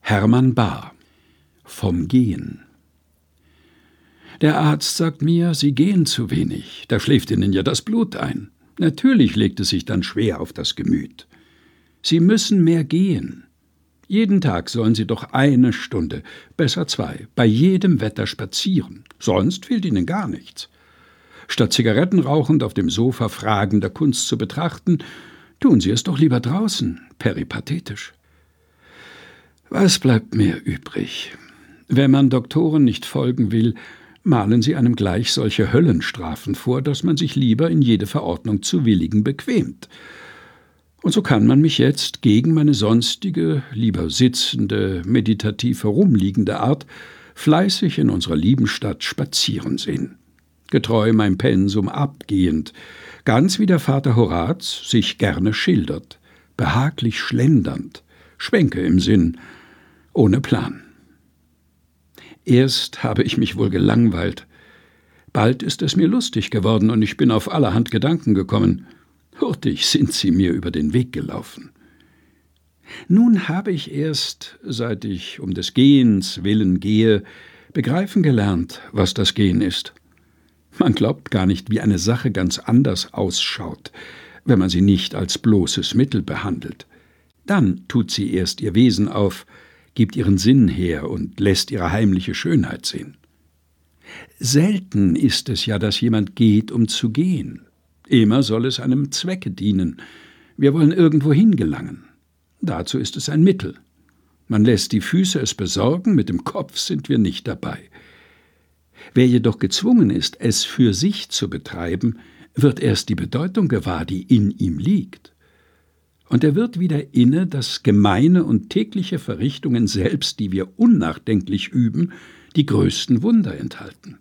Hermann Bahr vom Gehen. Der Arzt sagt mir, Sie gehen zu wenig, da schläft Ihnen ja das Blut ein. Natürlich legt es sich dann schwer auf das Gemüt. Sie müssen mehr gehen. Jeden Tag sollen Sie doch 1 Stunde, besser 2, bei jedem Wetter spazieren, sonst fehlt Ihnen gar nichts. Statt Zigaretten rauchend auf dem Sofa Fragen der Kunst zu betrachten, tun Sie es doch lieber draußen, peripathetisch. Was bleibt mir übrig? Wenn man Doktoren nicht folgen will, malen sie einem gleich solche Höllenstrafen vor, dass man sich lieber in jede Verordnung zu willigen bequemt. Und so kann man mich jetzt gegen meine sonstige, lieber sitzende, meditativ herumliegende Art fleißig in unserer lieben Stadt spazieren sehen. Getreu mein Pensum abgehend, ganz wie der Vater Horaz sich gerne schildert, behaglich schlendernd, Schwänke im Sinn, ohne Plan. Erst habe ich mich wohl gelangweilt. Bald ist es mir lustig geworden und ich bin auf allerhand Gedanken gekommen. Hurtig sind sie mir über den Weg gelaufen. Nun habe ich erst, seit ich um des Gehens willen gehe, begreifen gelernt, was das Gehen ist. Man glaubt gar nicht, wie eine Sache ganz anders ausschaut, wenn man sie nicht als bloßes Mittel behandelt. Dann tut sie erst ihr Wesen auf, gibt ihren Sinn her und lässt ihre heimliche Schönheit sehen. Selten ist es ja, dass jemand geht, um zu gehen. Immer soll es einem Zwecke dienen. Wir wollen irgendwo hingelangen. Dazu ist es ein Mittel. Man lässt die Füße es besorgen, mit dem Kopf sind wir nicht dabei. Wer jedoch gezwungen ist, es für sich zu betreiben, wird erst die Bedeutung gewahr, die in ihm liegt. Und er wird wieder inne, dass gemeine und tägliche Verrichtungen selbst, die wir unnachdenklich üben, die größten Wunder enthalten.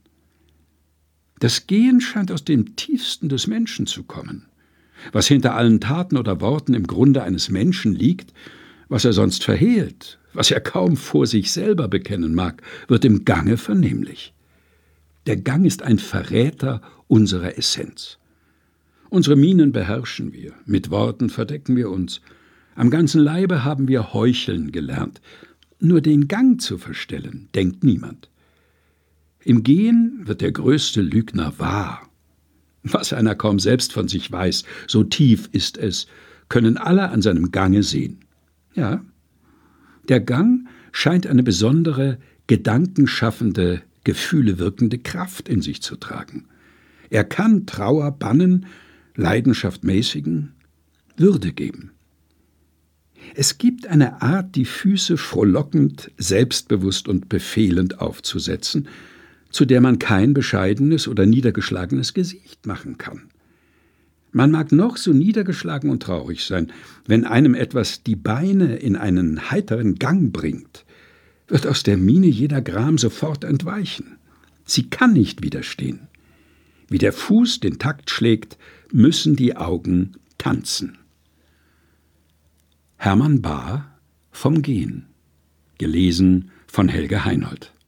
Das Gehen scheint aus dem Tiefsten des Menschen zu kommen. Was hinter allen Taten oder Worten im Grunde eines Menschen liegt, was er sonst verhehlt, was er kaum vor sich selber bekennen mag, wird im Gange vernehmlich. Der Gang ist ein Verräter unserer Essenz. Unsere Mienen beherrschen wir, mit Worten verdecken wir uns. Am ganzen Leibe haben wir heucheln gelernt. Nur den Gang zu verstellen, denkt niemand. Im Gehen wird der größte Lügner wahr. Was einer kaum selbst von sich weiß, so tief ist es, können alle an seinem Gange sehen. Ja, der Gang scheint eine besondere, gedankenschaffende, Gefühle wirkende Kraft in sich zu tragen. Er kann Trauer bannen, Leidenschaft mäßigen, Würde geben. Es gibt eine Art, die Füße frohlockend, selbstbewusst und befehlend aufzusetzen, zu der man kein bescheidenes oder niedergeschlagenes Gesicht machen kann. Man mag noch so niedergeschlagen und traurig sein, wenn einem etwas die Beine in einen heiteren Gang bringt, wird aus der Miene jeder Gram sofort entweichen. Sie kann nicht widerstehen. Wie der Fuß den Takt schlägt, müssen die Augen tanzen. Hermann Bahr vom Gehen. Gelesen von Helge Heinold.